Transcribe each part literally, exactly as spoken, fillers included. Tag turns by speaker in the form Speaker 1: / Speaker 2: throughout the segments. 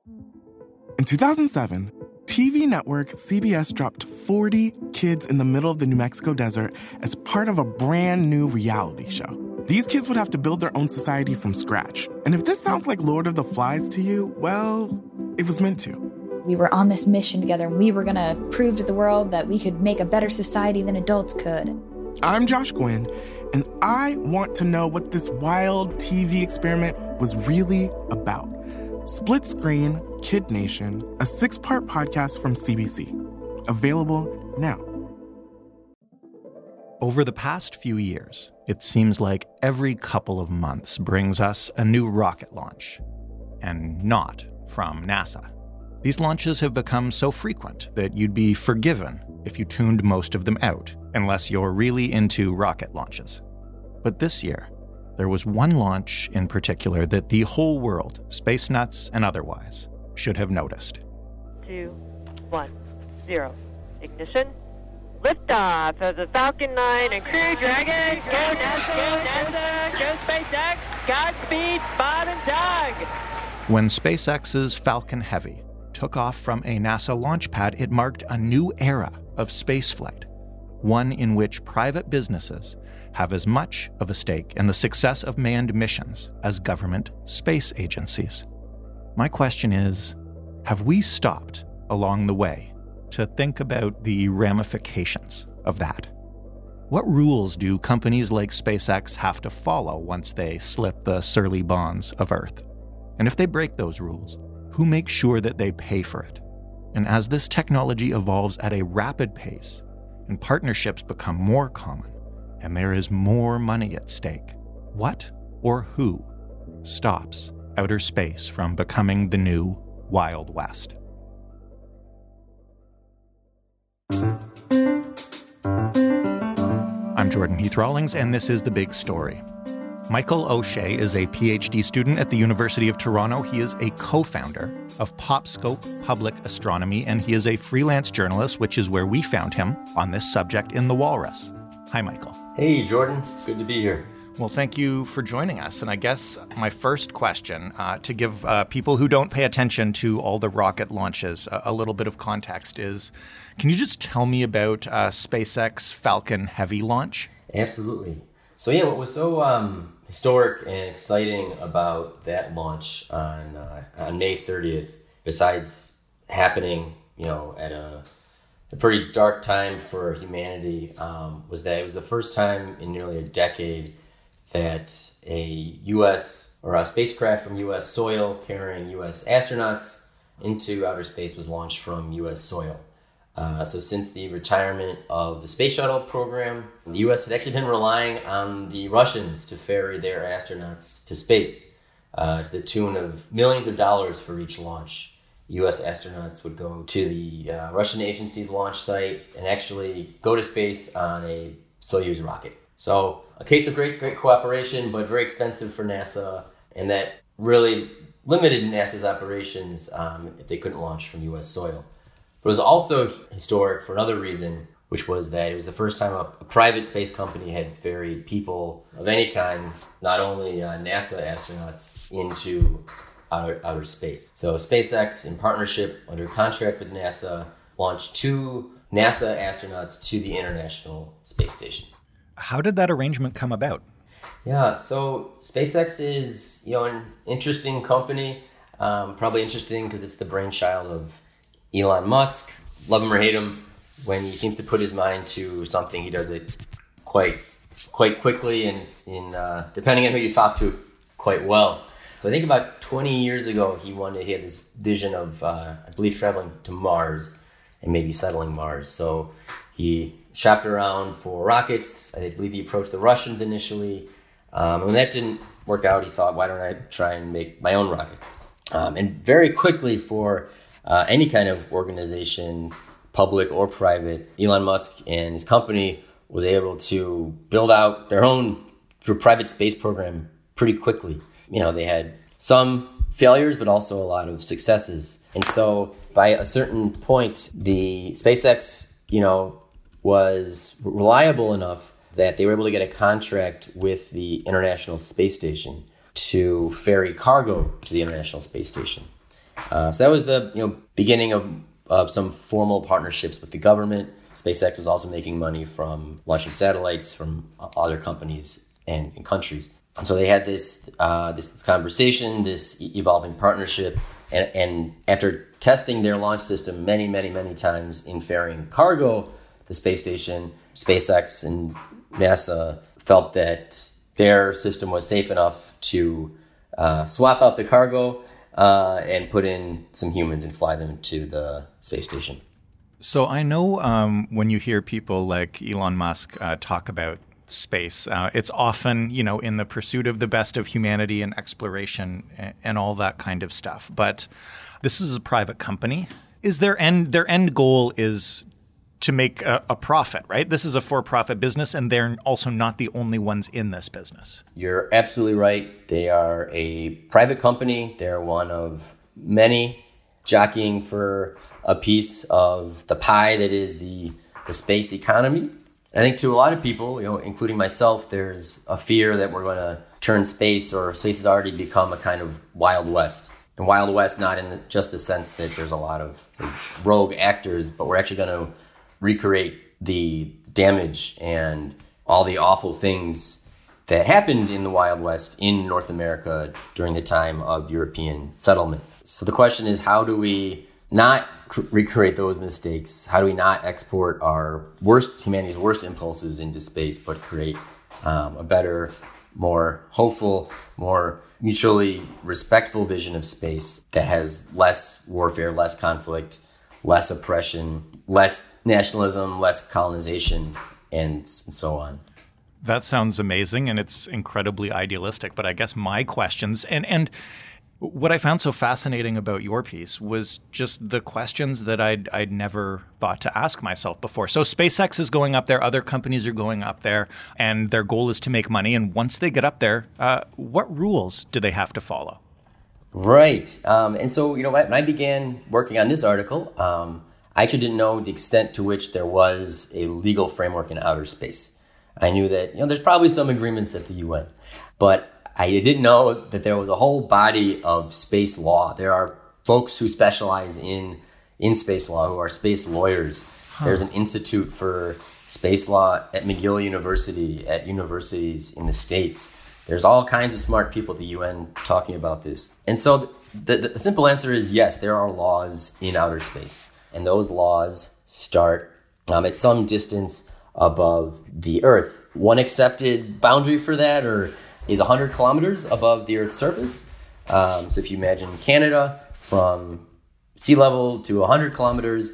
Speaker 1: In two thousand seven, T V network C B S dropped forty kids in the middle of the New Mexico desert as part of a brand new reality show. These kids would have to build their own society from scratch. And if this sounds like Lord of the Flies to you, well, it was meant to.
Speaker 2: We were on this mission together, and we were going to prove to the world that we could make a better society than adults could.
Speaker 1: I'm Josh Gwynn, and I want to know what this wild T V experiment was really about. Split Screen, Kid Nation, a six-part podcast from C B C. Available now.
Speaker 3: Over the past few years, it seems like every couple of months brings us a new rocket launch. And not from NASA. These launches have become so frequent that you'd be forgiven if you tuned most of them out, unless you're really into rocket launches. But this year, there was one launch in particular that the whole world, space nuts and otherwise, should have noticed.
Speaker 4: Two, one, zero. Ignition. Liftoff of the Falcon nine and Crew Dragon. Go NASA, go NASA, go SpaceX. Godspeed, Bob and Doug.
Speaker 3: When SpaceX's Falcon Heavy took off from a NASA launch pad, it marked a new era of spaceflight, one in which private businesses have as much of a stake in the success of manned missions as government space agencies. My question is, have we stopped along the way to think about the ramifications of that? What rules do companies like SpaceX have to follow once they slip the surly bonds of Earth? And if they break those rules, who makes sure that they pay for it? And as this technology evolves at a rapid pace and partnerships become more common and there is more money at stake, what or who stops outer space from becoming the new Wild West? I'm Jordan Heath Rawlings, and this is The Big Story. Michael O'Shea is a P H D student at the University of Toronto. He is a co-founder of PopScope Public Astronomy, and he is a freelance journalist, which is where we found him on this subject in The Walrus. Hi, Michael.
Speaker 5: Hey, Jordan. Good to be here.
Speaker 3: Well, thank you for joining us. And I guess my first question, uh, to give uh, people who don't pay attention to all the rocket launches a, a little bit of context is, can you just tell me about uh, SpaceX Falcon Heavy launch?
Speaker 5: Absolutely. So yeah, what was so um, historic and exciting about that launch on uh, on May thirtieth, besides happening, you know, at a, a pretty dark time for humanity, um, was that it was the first time in nearly a decade that a U S or a spacecraft from U S soil carrying U S astronauts into outer space was launched from U S soil. Uh, so since the retirement of the space shuttle program, the U S had actually been relying on the Russians to ferry their astronauts to space, uh, to the tune of millions of dollars for each launch. U S astronauts would go to the uh, Russian agency's launch site and actually go to space on a Soyuz rocket. So a case of great, great cooperation, but very expensive for NASA, and that really limited NASA's operations um, if they couldn't launch from U S soil. But it was also historic for another reason, which was that it was the first time a, a private space company had ferried people of any kind, not only uh, NASA astronauts, into outer, outer space. So SpaceX, in partnership under contract with NASA, launched two NASA astronauts to the International Space Station.
Speaker 3: How did that arrangement come about?
Speaker 5: Yeah, so SpaceX is, you know, an interesting company, um, probably interesting because it's the brainchild of Elon Musk. Love him or hate him, when he seems to put his mind to something, he does it quite quite quickly and, in uh, depending on who you talk to, quite well. So I think about twenty years ago, he wanted he had this vision of, uh, I believe, traveling to Mars and maybe settling Mars. So he shopped around for rockets. I believe he approached the Russians initially. Um, and when that didn't work out, he thought, why don't I try and make my own rockets? Um, and very quickly, for uh, any kind of organization, public or private, Elon Musk and his company was able to build out their own private space program pretty quickly. You know, they had some failures, but also a lot of successes. And so by a certain point, the SpaceX, you know, was reliable enough that they were able to get a contract with the International Space Station to ferry cargo to the International Space Station. Uh, so that was the you know beginning of, of some formal partnerships with the government. SpaceX was also making money from launching satellites from other companies and, and countries. And so they had this, uh, this this conversation, this evolving partnership, and, and after testing their launch system many, many, many times in ferrying cargo to the space station, SpaceX and NASA felt that their system was safe enough to uh, swap out the cargo uh, and put in some humans and fly them to the space station.
Speaker 3: So I know um, when you hear people like Elon Musk uh, talk about space, uh, it's often, you know, in the pursuit of the best of humanity and exploration and, and all that kind of stuff. But this is a private company. Is their end their end goal is to make a, a profit, right? This is a for-profit business, and they're also not the only ones in this business.
Speaker 5: You're absolutely right. They are a private company. They're one of many jockeying for a piece of the pie that is the, the space economy. I think to a lot of people, you know, including myself, there's a fear that we're going to turn space, or space has already become a kind of Wild West. And Wild West, not in the, just the sense that there's a lot of rogue actors, but we're actually going to recreate the damage and all the awful things that happened in the Wild West in North America during the time of European settlement. So the question is, how do we not cr- recreate those mistakes? How do we not export our worst, humanity's worst impulses into space, but create um, a better, more hopeful, more mutually respectful vision of space that has less warfare, less conflict, less oppression, less nationalism, less colonization, and so on?
Speaker 3: That sounds amazing, and it's incredibly idealistic. But I guess my questions, and and what I found so fascinating about your piece was just the questions that I'd I'd never thought to ask myself before. So SpaceX is going up there, other companies are going up there, and their goal is to make money. And once they get up there, uh, what rules do they have to follow?
Speaker 5: Right. Um, and so, you know, when I began working on this article, um, I actually didn't know the extent to which there was a legal framework in outer space. I knew that, you know, there's probably some agreements at the U N, but I didn't know that there was a whole body of space law. There are folks who specialize in, in space law, who are space lawyers. Huh. There's an institute for space law at McGill University, at universities in the States. There's all kinds of smart people at the U N talking about this. And so the, the, the simple answer is yes, there are laws in outer space. And those laws start um, at some distance above the Earth. One accepted boundary for that or is one hundred kilometers above the Earth's surface. Um, so if you imagine Canada from sea level to one hundred kilometers,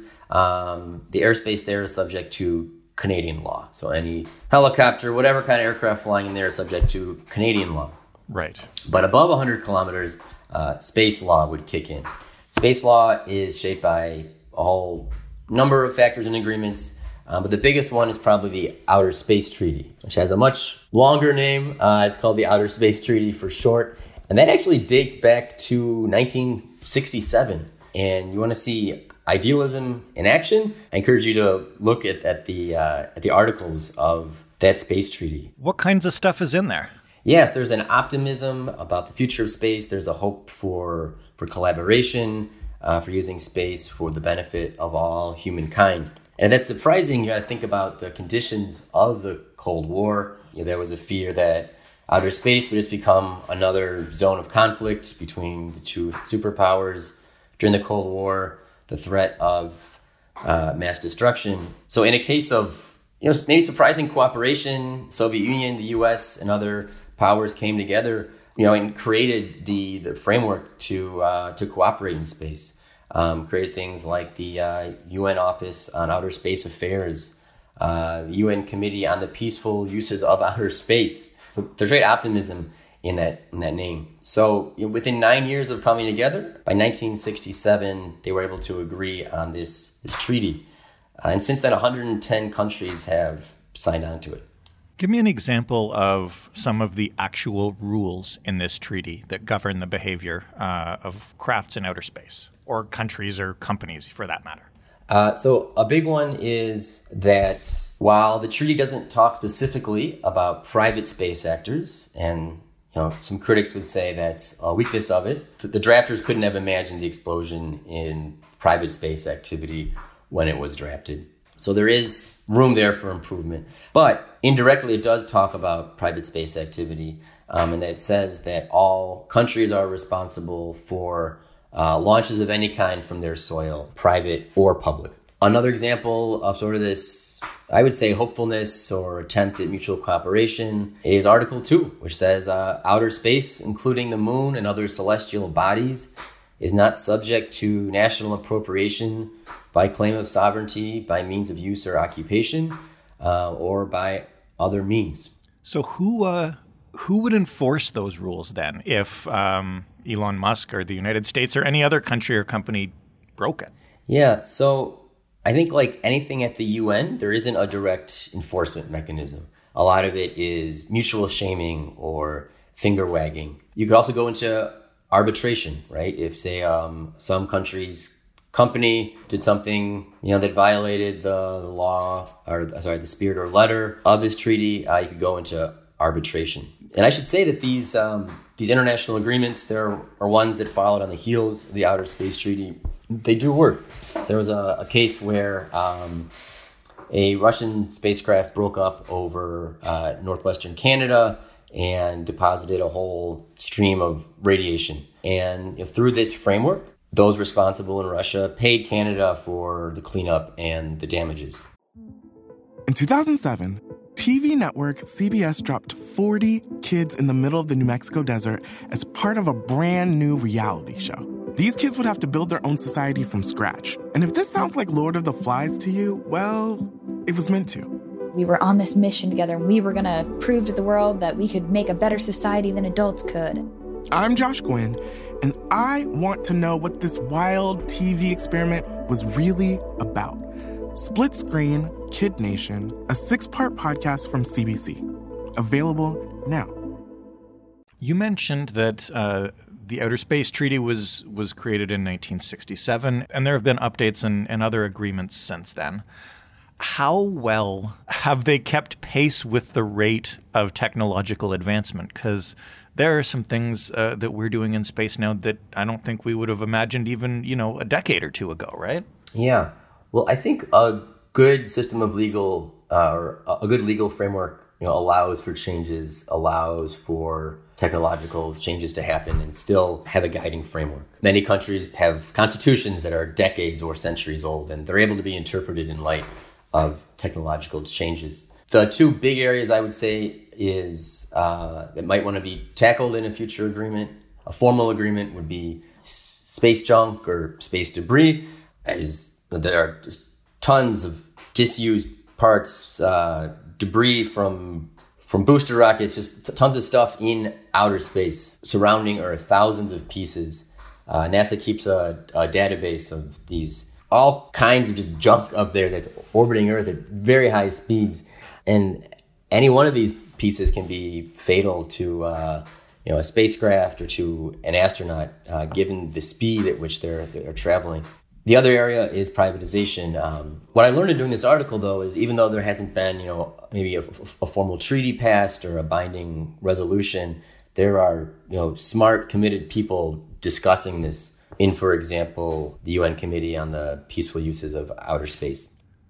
Speaker 5: um, the airspace there is subject to Canadian law. So any helicopter, whatever kind of aircraft flying in there is subject to Canadian law.
Speaker 3: Right.
Speaker 5: But above one hundred kilometers, uh, space law would kick in. Space law is shaped by a whole number of factors and agreements. Um, but the biggest one is probably the Outer Space Treaty, which has a much longer name. Uh, it's called the Outer Space Treaty for short. And that actually dates back to nineteen sixty-seven. And you want to see idealism in action? I encourage you to look at, at, the, uh, at the articles of that space treaty.
Speaker 3: What kinds of stuff is in there?
Speaker 5: Yes, there's an optimism about the future of space. There's a hope for, for collaboration, uh, for using space for the benefit of all humankind. And that's surprising. You got to think about the conditions of the Cold War. You know, there was a fear that outer space would just become another zone of conflict between the two superpowers. During the Cold War, the threat of uh, mass destruction. So in a case of, you know, maybe surprising cooperation, Soviet Union, the U S, and other powers came together, you know, and created the, the framework to uh, to cooperate in space. Um, created things like the uh, U N Office on Outer Space Affairs, uh, the U N Committee on the Peaceful Uses of Outer Space. So there's great optimism in that in that name. So you know, within nine years of coming together, by nineteen sixty-seven, they were able to agree on this, this treaty. Uh, and since then, one hundred ten countries have signed on to it.
Speaker 3: Give me an example of some of the actual rules in this treaty that govern the behavior uh, of crafts in outer space, or countries or companies for that matter.
Speaker 5: Uh, so a big one is that while the treaty doesn't talk specifically about private space actors, and You know, some critics would say that's a weakness of it. The drafters couldn't have imagined the explosion in private space activity when it was drafted. So there is room there for improvement. But indirectly, it does talk about private space activity, um, and it says that all countries are responsible for uh, launches of any kind from their soil, private or public. Another example of sort of this, I would say, hopefulness or attempt at mutual cooperation is Article two, which says uh, outer space, including the moon and other celestial bodies, is not subject to national appropriation by claim of sovereignty, by means of use or occupation, uh, or by other means.
Speaker 3: So who uh, who would enforce those rules then if um, Elon Musk or the United States or any other country or company broke it?
Speaker 5: Yeah, so I think like anything at the U N, there isn't a direct enforcement mechanism. A lot of it is mutual shaming or finger wagging. You could also go into arbitration, right? If, say, um, some country's company did something, you know, that violated the, the law or sorry, the spirit or letter of this treaty, uh, you could go into arbitration. And I should say that these um, these international agreements, there are ones that followed on the heels of the Outer Space Treaty. They do work. So there was a, a case where um, a Russian spacecraft broke up over uh, northwestern Canada and deposited a whole stream of radiation. And you know, through this framework, those responsible in Russia paid Canada for the cleanup and the damages.
Speaker 1: In two thousand seven, T V network C B S dropped forty kids in the middle of the New Mexico desert as part of a brand new reality show. These kids would have to build their own society from scratch. And if this sounds like Lord of the Flies to you, well, it was meant to.
Speaker 2: We were on this mission together, and we were going to prove to the world that we could make a better society than adults could.
Speaker 1: I'm Josh Gwynn, and I want to know what this wild T V experiment was really about. Split Screen, Kid Nation, a six-part podcast from C B C. Available now.
Speaker 3: You mentioned that uh, the Outer Space Treaty was was created in nineteen sixty-seven, and there have been updates and, and other agreements since then. How well have they kept pace with the rate of technological advancement? Because there are some things uh, that we're doing in space now that I don't think we would have imagined even, you know, a decade or two ago, right?
Speaker 5: Yeah. Well, I think a good system of legal uh, or a good legal framework, you know, allows for changes, allows for technological changes to happen and still have a guiding framework. Many countries have constitutions that are decades or centuries old, and they're able to be interpreted in light of technological changes. The two big areas I would say is uh, that might want to be tackled in a future agreement. A formal agreement would be space junk or space debris, as there are just tons of disused parts, uh, debris from from booster rockets, just tons of stuff in outer space surrounding Earth, thousands of pieces. Uh, NASA keeps a, a database of these, all kinds of just junk up there that's orbiting Earth at very high speeds. And any one of these pieces can be fatal to uh, you know, a spacecraft or to an astronaut, uh, given the speed at which they're they're traveling. The other area is privatization. Um, what I learned in doing this article, though, is even though there hasn't been, you know, maybe a, a formal treaty passed or a binding resolution, there are, you know, smart, committed people discussing this in, for example, the U N Committee on the Peaceful Uses of Outer Space.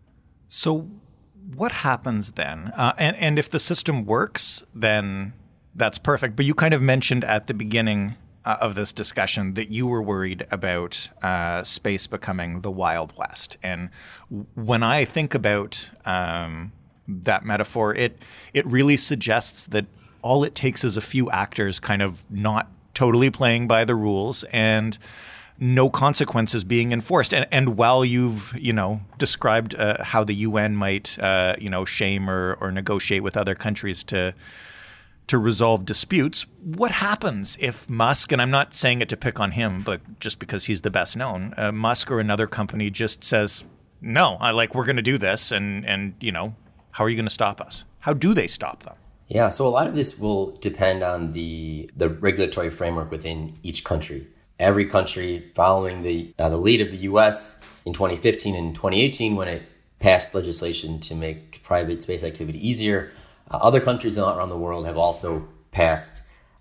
Speaker 3: So what happens then? Uh, and, and if the system works, then that's perfect. But you kind of mentioned at the beginning uh, of this discussion that you were worried about uh, space becoming the Wild West. And when I think about um, that metaphor, it it really suggests that all it takes is a few actors kind of not totally playing by the rules and no consequences being enforced. And, and while you've, you know, described uh, how the U N might, uh, you know, shame or, or negotiate with other countries to to resolve disputes, what happens if Musk, and I'm not saying it to pick on him, but just because he's the best known, uh, Musk or another company just says, no, I like, we're going to do this. And, and, you know, how are you going to stop us? How do they stop them?
Speaker 5: Yeah, so a lot of this will depend on the the regulatory framework within each country. Every country, following the uh, the lead of the U S in twenty fifteen and twenty eighteen, when it passed legislation to make private space activity easier, uh, other countries around the world have also passed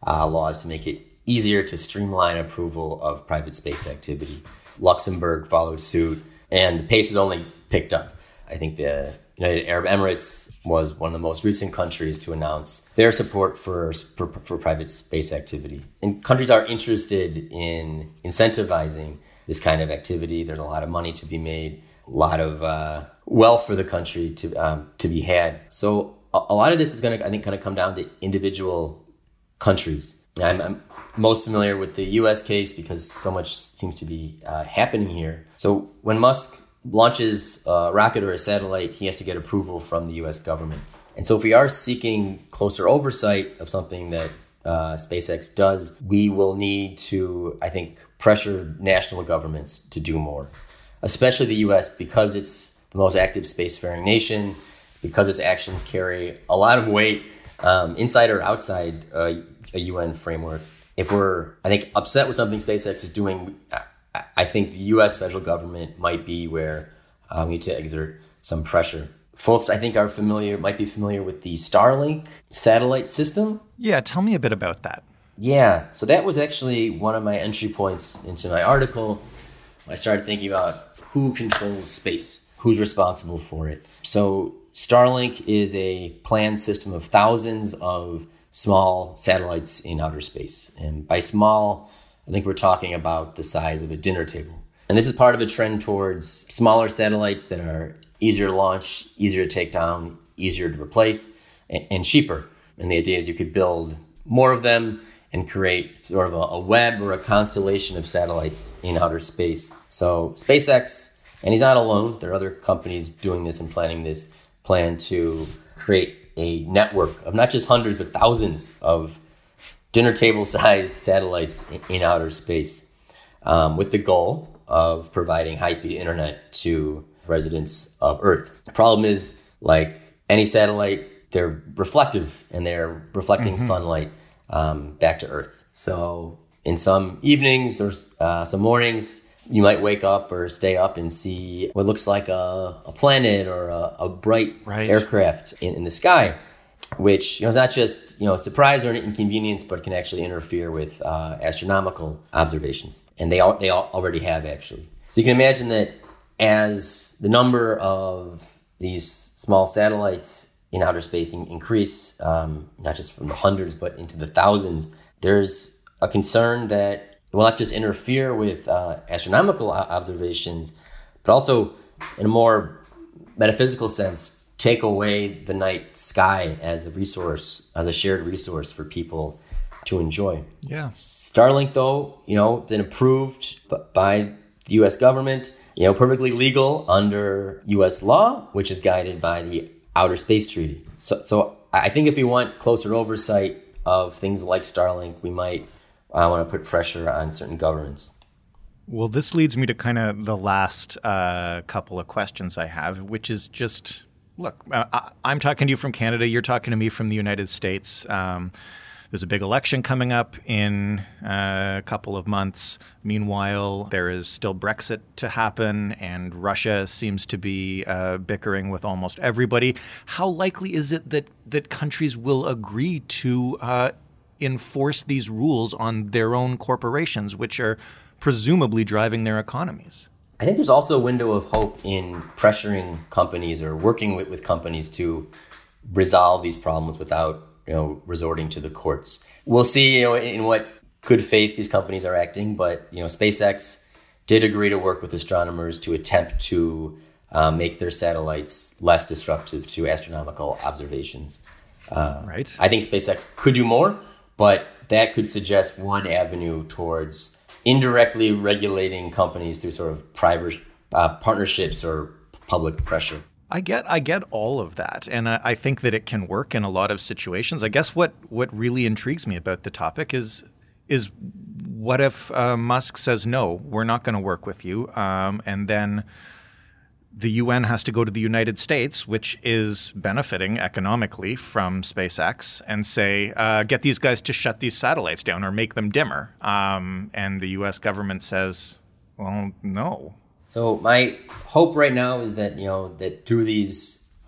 Speaker 5: uh, laws to make it easier to streamline approval of private space activity. Luxembourg followed suit, and the pace has only picked up. I think the United Arab Emirates was one of the most recent countries to announce their support for, for, for private space activity. And countries are interested in incentivizing this kind of activity. There's a lot of money to be made, a lot of uh, wealth for the country to um, to be had. So a, a lot of this is going to, I think, kind of come down to individual countries. I'm, I'm most familiar with the U S case because so much seems to be uh, happening here. So when Musk launches a rocket or a satellite, he has to get approval from the U S government. And so if we are seeking closer oversight of something that uh, SpaceX does, we will need to, I think, pressure national governments to do more, especially the U S, because it's the most active spacefaring nation, because its actions carry a lot of weight um, inside or outside uh, a U N framework. If we're, I think, upset with something SpaceX is doing, I, I think the U S federal government might be where uh, we need to exert some pressure. Folks, I think, are familiar, might be familiar with the Starlink satellite system.
Speaker 3: Yeah, tell me a bit about that.
Speaker 5: Yeah, so that was actually one of my entry points into my article. I started thinking about who controls space, who's responsible for it. So Starlink is a planned system of thousands of small satellites in outer space. And by small, I think we're talking about the size of a dinner table. And this is part of a trend towards smaller satellites that are easier to launch, easier to take down, easier to replace, and, and cheaper. And the idea is you could build more of them and create sort of a, a web or a constellation of satellites in outer space. So SpaceX, and he's not alone, there are other companies doing this and planning this, plan to create a network of not just hundreds, but thousands of dinner table-sized satellites in, in outer space, um, with the goal of providing high-speed internet to residents of Earth. The problem is, like any satellite, they're reflective, and they're reflecting mm-hmm. sunlight um, back to Earth. So in some evenings or uh, some mornings, you might wake up or stay up and see what looks like a, a planet or a, a bright right. aircraft in, in the sky, which, you know, is not just, you know, a surprise or an inconvenience, but can actually interfere with uh, astronomical observations. And they all, they all already have, actually. So you can imagine that as the number of these small satellites in outer space increase, um, not just from the hundreds, but into the thousands, there's a concern that it will not just interfere with uh, astronomical observations, but also, in a more metaphysical sense, take away the night sky as a resource, as a shared resource for people to enjoy.
Speaker 3: Yeah.
Speaker 5: Starlink, though, you know, been approved by the U S government, you know, perfectly legal under U S law, which is guided by the Outer Space Treaty. So, so I think if we want closer oversight of things like Starlink, we might I want to put pressure on certain governments.
Speaker 3: Well, this leads me to kind of the last uh, couple of questions I have, which is just, look, uh, I'm talking to you from Canada. You're talking to me from the United States. Um, there's a big election coming up in uh, a couple of months. Meanwhile, there is still Brexit to happen, and Russia seems to be uh, bickering with almost everybody. How likely is it that, that countries will agree to uh, enforce these rules on their own corporations, which are presumably driving their economies?
Speaker 5: I think there's also a window of hope in pressuring companies or working with, with companies to resolve these problems without, you know, resorting to the courts. We'll see, you know, in what good faith these companies are acting, but, you know, SpaceX did agree to work with astronomers to attempt to uh, make their satellites less disruptive to astronomical observations. Uh,
Speaker 3: right.
Speaker 5: I think SpaceX could do more, but that could suggest one avenue towards indirectly regulating companies through sort of private uh, partnerships or public pressure.
Speaker 3: I get I get all of that, and I, I think that it can work in a lot of situations. I guess what, what really intrigues me about the topic is is what if uh, Musk says, no, we're not going to work with you, um, and then the U N has to go to the United States, which is benefiting economically from SpaceX, and say, uh, get these guys to shut these satellites down or make them dimmer. Um, and the U S government says, well, no.
Speaker 5: So my hope right now is that, you know, that through these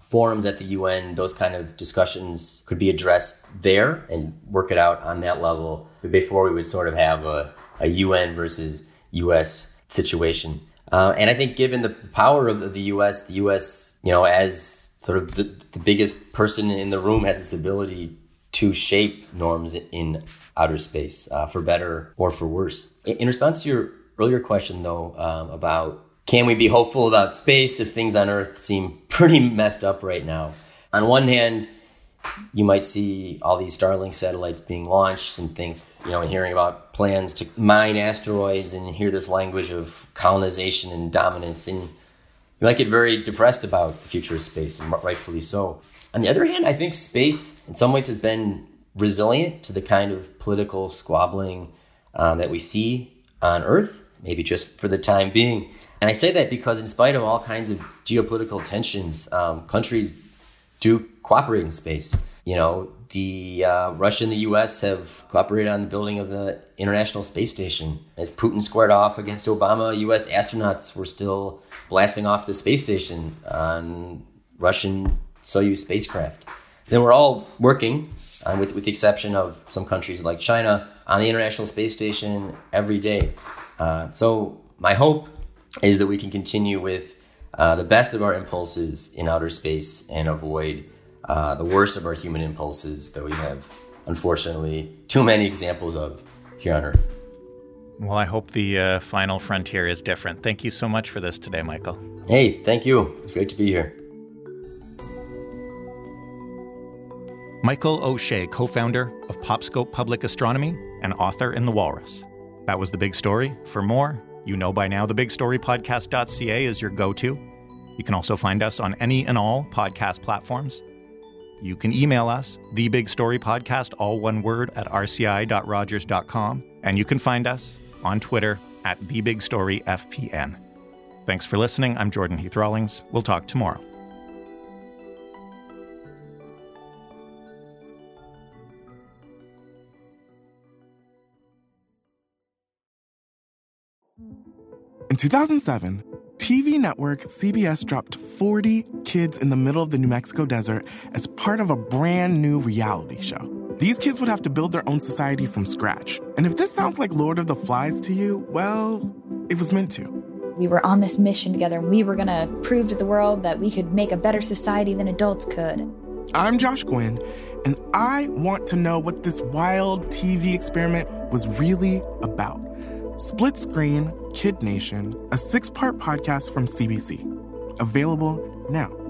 Speaker 5: forums at the U N, those kind of discussions could be addressed there and work it out on that level before we would sort of have a, a U N versus U S situation. Uh, and I think given the power of the U S, the U S, you know, as sort of the, the biggest person in the room has this ability to shape norms in outer space, uh, for better or for worse. In response to your earlier question, though, um, about can we be hopeful about space if things on Earth seem pretty messed up right now? On one hand, you might see all these Starlink satellites being launched and think, you know, and hearing about plans to mine asteroids and hear this language of colonization and dominance. And you might get very depressed about the future of space, and rightfully so. On the other hand, I think space in some ways has been resilient to the kind of political squabbling um, that we see on Earth, maybe just for the time being. And I say that because in spite of all kinds of geopolitical tensions, um, countries do cooperate in space. You know, the uh, Russia and the U S have cooperated on the building of the International Space Station. As Putin squared off against Obama, U S astronauts were still blasting off the space station on Russian Soyuz spacecraft. Then we're all working, uh, with, with the exception of some countries like China, on the International Space Station every day. Uh, so my hope is that we can continue with uh, the best of our impulses in outer space and avoid uh, the worst of our human impulses that we have, unfortunately, too many examples of here on Earth.
Speaker 3: Well, I hope the uh, final frontier is different. Thank you so much for this today, Michael.
Speaker 5: Hey, thank you. It's great to be here.
Speaker 3: Michael O'Shea, co-founder of PopScope Public Astronomy and author in The Walrus. That was The Big Story. For more, you know by now the big story podcast dot c a is your go-to. You can also find us on any and all podcast platforms. You can email us, thebigstorypodcast, all one word, at r c i dot rogers dot com. And you can find us on Twitter at thebigstoryfpn. Thanks for listening. I'm Jordan Heath Rawlings. We'll talk tomorrow.
Speaker 1: In two thousand seven, T V network C B S dropped forty kids in the middle of the New Mexico desert as part of a brand new reality show. These kids would have to build their own society from scratch. And if this sounds like Lord of the Flies to you, well, it was meant to.
Speaker 2: We were on this mission together, and we were going to prove to the world that we could make a better society than adults could.
Speaker 1: I'm Josh Gwynn, and I want to know what this wild T V experiment was really about. Split Screen, Kid Nation, a six-part podcast from C B C. Available now.